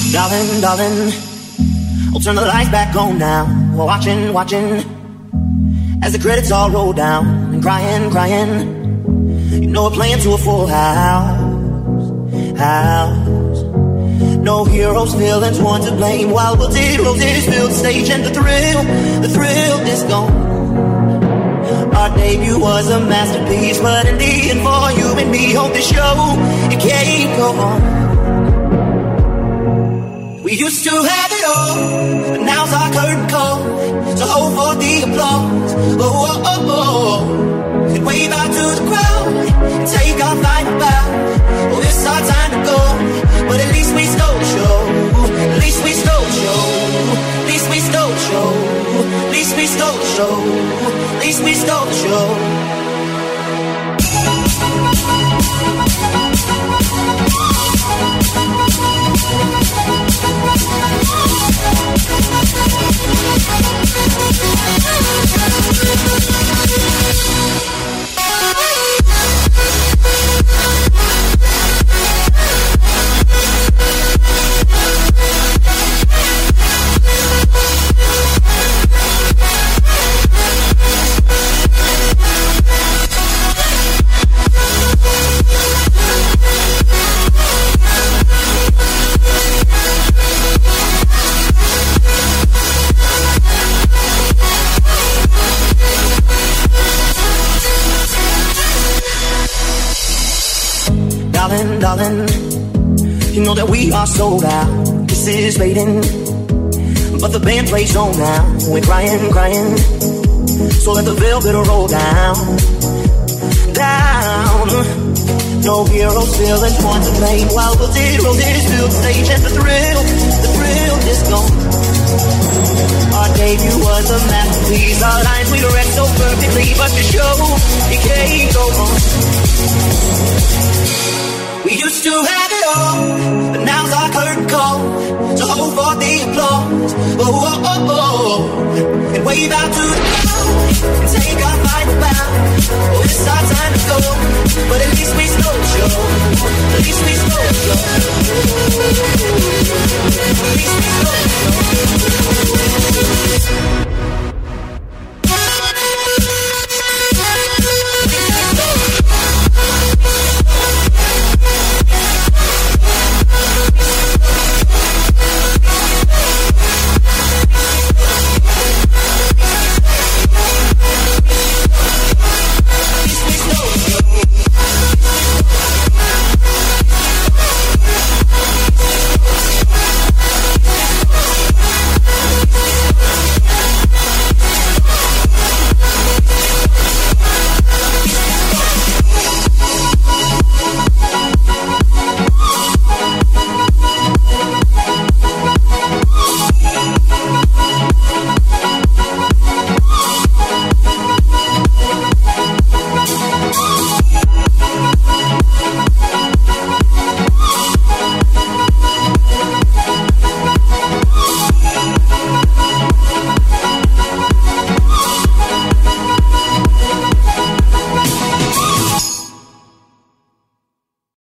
Darling, darling, I'll turn the lights back on now. We're watching, watching as the credits all roll down. And crying, crying, you know we're playing to a full house. No heroes, villains, one to blame. While we'll roses fill the stage, and the thrill is gone. Our debut was a masterpiece, but in the end for you and me, hope the show, it can't go on. We used to have it all, but now's our curtain call. So hold for the applause, oh, oh, oh, oh. And wave out to the crowd, and take our final bow. Oh, it's our time to go, but at least we stole the show. At least we stole the show. At least we stole the show. At least we stole the show. At least we stole the show. Darling, you know that we are sold out. This is fading, but the band plays on now. We're crying, crying, so let the velvet roll down. No heroes, villains, one to blame. While the roses fill the stage, and the thrill is gone. Our debut was a masterpiece. Our lines we direct so perfectly, but the show, it can't go on. We used to have it all, but now's our curtain call. So hold for the applause, oh, oh, oh, oh. And wave out to the crowd, and take our final bow. Oh, it's our time to go, but at least we stole the show. At least we